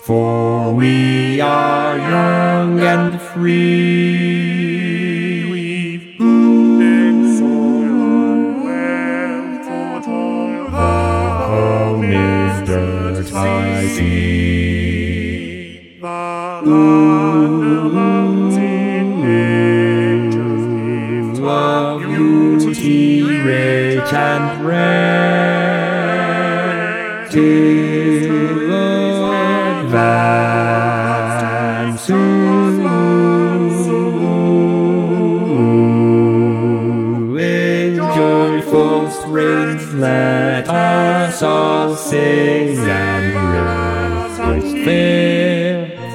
For we are young and free. We've in soil and well for toil. The home is dirt I see. The land abounds in nature's gift Of beauty rich and rare, till advance in joyful strains, let us all sing and praise His fair.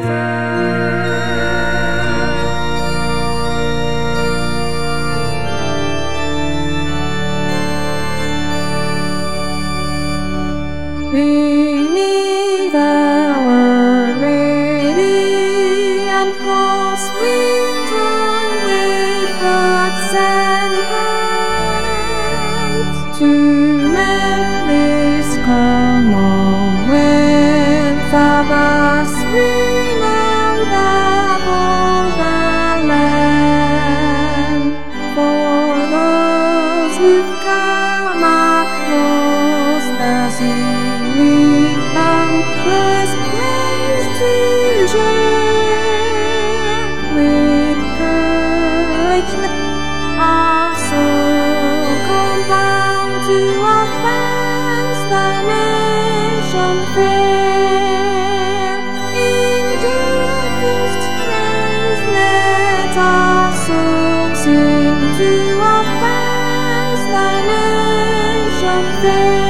Beneath our radiant cross we join with hearts and hands to make this Commonwealth of us renowned above the land. For those who've come across the sea, with boundless praise to share, with courage let our soul come bound to advance the nation fair. In joyful strains let our soul sing to advance the nation fair.